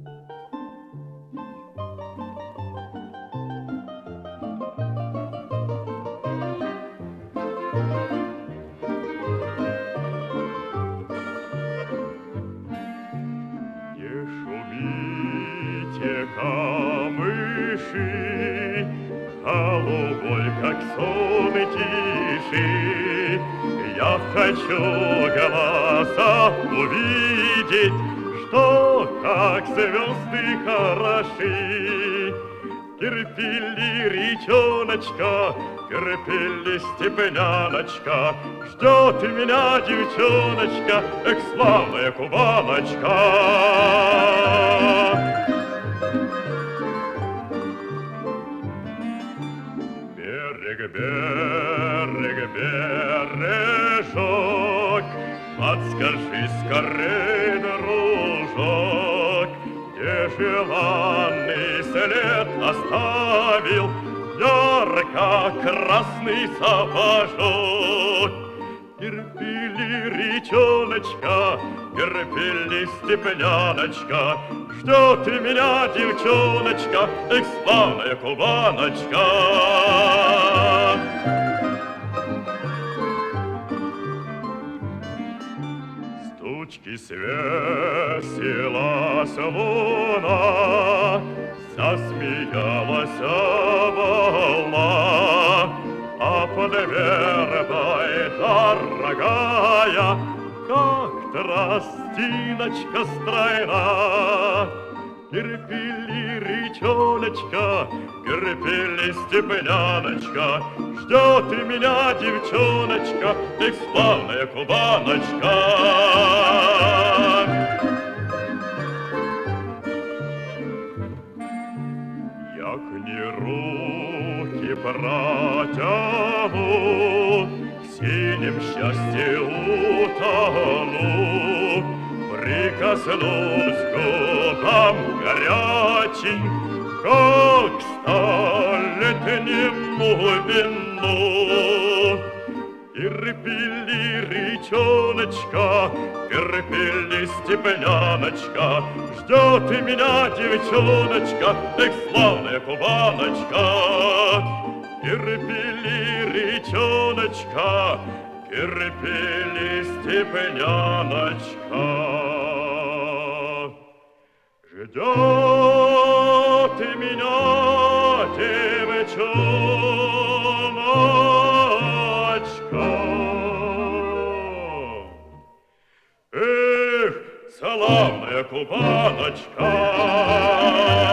Камыши, голубой, как сон тиши. Я хочу голоса увидеть, что, как звезды хороши. Терпели речоночка, терпели степняночка, ждет меня девчоночка, эх, славная кубаночка. Берег, бережок, подскажи скорей, дружок, где желанный след оставил ярко-красный сапожок. Терпели речоночка, терпели степняночка, ждет меня девчоночка, эх, славная кубаночка. С тучки свесилась луна, засмеялась волна, а под вербой дорогая, как тростиночка стройна. Терпели речоночка, терпели степняночка, ждет меня девчоночка, эх, славная кубаночка. Як не руки протяну, в синем счастье утону, прикоснусь к губам горячим, как столетнему вину. Терпели речоночка, терпели степняночка, ждет меня девчоночка, эх, славная кубаночка. Терпели речоночка, терпели степняночка, ждет меня девчоночка. Эх, славная кубаночка.